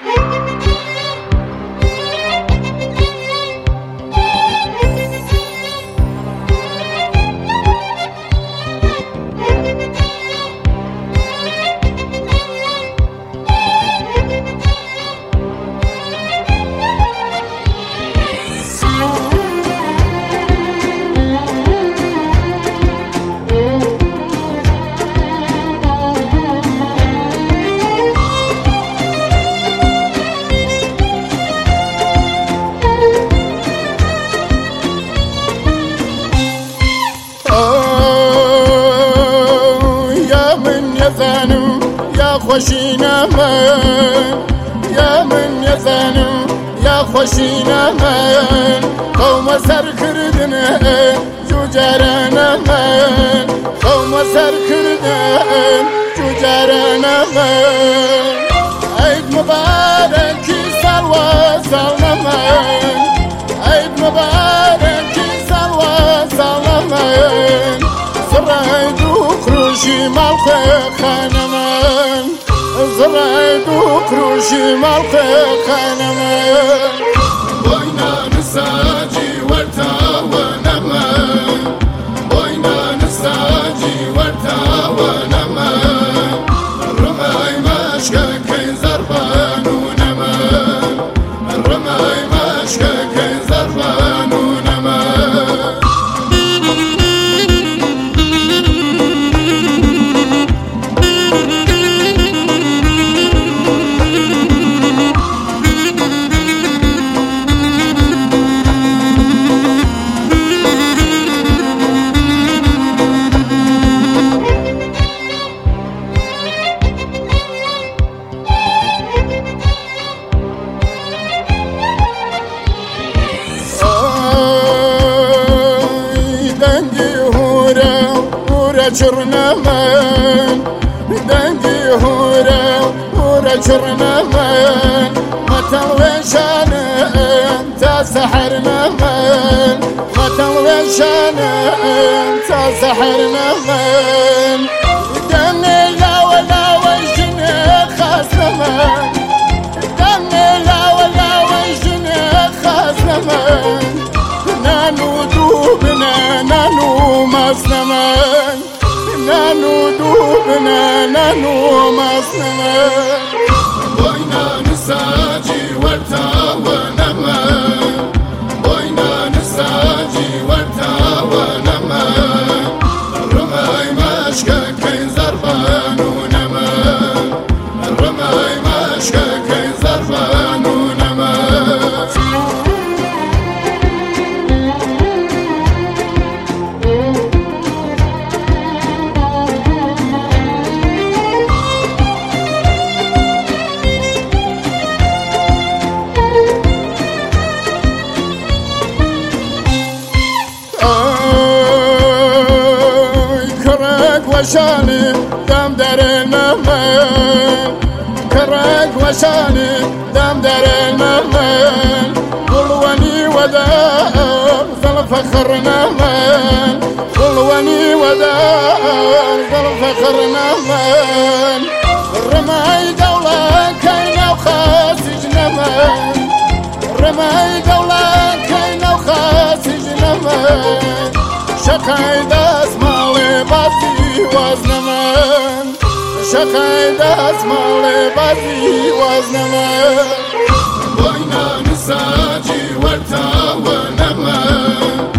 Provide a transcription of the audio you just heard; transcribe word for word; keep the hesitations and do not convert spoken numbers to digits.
خوشینە من یا من یزانم یا خوشینە من قومە سەرکردنە جوجارانە من قومە سەرکردن جوجارانە من عید مبارەکی ساڵوە ساڵە من عید مبارەکی ساڵوە ساڵە من زڕای دوو قروشی ماڵخێخانە من زڕای دوو قروشی ماڵخێخانە من بۆی نانساجی وەرتاوەنە من بۆی نانساجی وەرتاوەنە من ڕمای مەشکەکەی زەربانونە من ڕمای مەشکەکەی زەربانونە من چرنا من دنگی هورا هورا چرنا من متلوشانم تا سحرنا من متلوشانم تا سحرنا من دمي لا ولا وجني خاصنا من دمي لا ولا وجني خاصنا من نانو دوبنا نانو ماسنا من نانو دوبنا نانو ماسنا بۆی نانساجی وەرتاوەنە من بۆی نانساجی وەرتاوەنە من ڕمای مەشکەکەی زەربانونە من ڕمای مەشکەکەی زەربانونە من وشاني دام دارنا من كراك وشاني دام دارنا من قلواني ودار ظل فخرنا من قلواني ودار ظل فخرنا من رماي دولة كاينة وخاسجنا من رماي دولة كاينة وخاسجنا من شقاي داس مالي بازي وزن من شقاي داس مالي بازي وزن من بۆی نانساجی وەرتاوەنە من